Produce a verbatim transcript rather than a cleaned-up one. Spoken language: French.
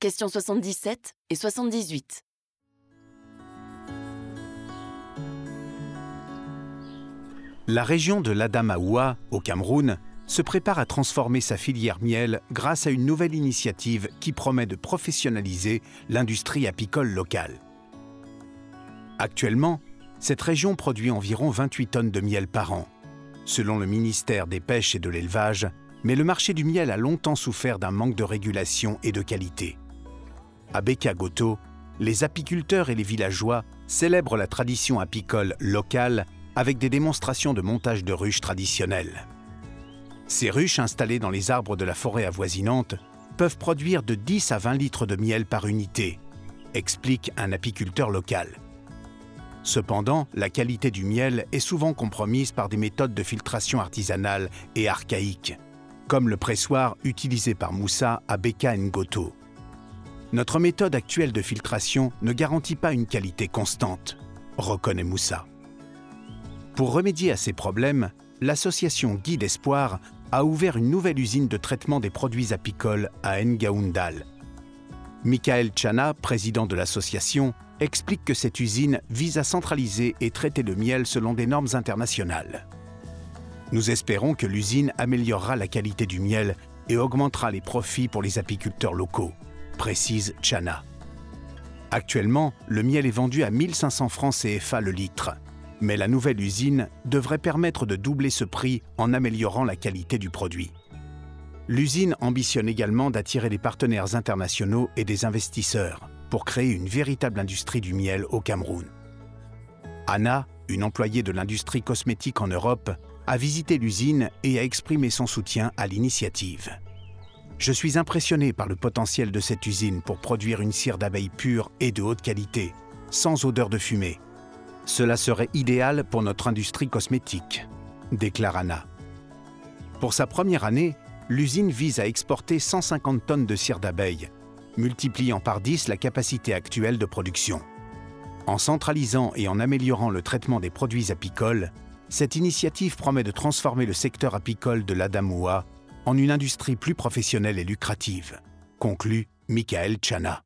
Questions soixante-dix-sept et soixante-dix-huit. La région de l'Adamaoua, au Cameroun, se prépare à transformer sa filière miel grâce à une nouvelle initiative qui promet de professionnaliser l'industrie apicole locale. Actuellement, cette région produit environ vingt-huit tonnes de miel par an, selon le ministère des Pêches et de l'Élevage, mais le marché du miel a longtemps souffert d'un manque de régulation et de qualité. À Beka-Goto, les apiculteurs et les villageois célèbrent la tradition apicole locale avec des démonstrations de montage de ruches traditionnelles. Ces ruches installées dans les arbres de la forêt avoisinante peuvent produire de dix à vingt litres de miel par unité, explique un apiculteur local. Cependant, la qualité du miel est souvent compromise par des méthodes de filtration artisanales et archaïques, comme le pressoir utilisé par Moussa à Beka-Ngoto. Notre méthode actuelle de filtration ne garantit pas une qualité constante, reconnaît Moussa. Pour remédier à ces problèmes, l'association Guide Espoir a ouvert une nouvelle usine de traitement des produits apicoles à Ngaoundal. Michael Chana, président de l'association, explique que cette usine vise à centraliser et traiter le miel selon des normes internationales. Nous espérons que l'usine améliorera la qualité du miel et augmentera les profits pour les apiculteurs locaux, précise Chana. Actuellement, le miel est vendu à mille cinq cents francs C F A le litre. Mais la nouvelle usine devrait permettre de doubler ce prix en améliorant la qualité du produit. L'usine ambitionne également d'attirer des partenaires internationaux et des investisseurs pour créer une véritable industrie du miel au Cameroun. Anna, une employée de l'industrie cosmétique en Europe, a visité l'usine et a exprimé son soutien à l'initiative. « Je suis impressionné par le potentiel de cette usine pour produire une cire d'abeille pure et de haute qualité, sans odeur de fumée. Cela serait idéal pour notre industrie cosmétique, déclare Anna. Pour sa première année, l'usine vise à exporter cent cinquante tonnes de cire d'abeille, multipliant par dix la capacité actuelle de production. En centralisant et en améliorant le traitement des produits apicoles, cette initiative promet de transformer le secteur apicole de l'Adamaoua en une industrie plus professionnelle et lucrative, conclut Michael Chana.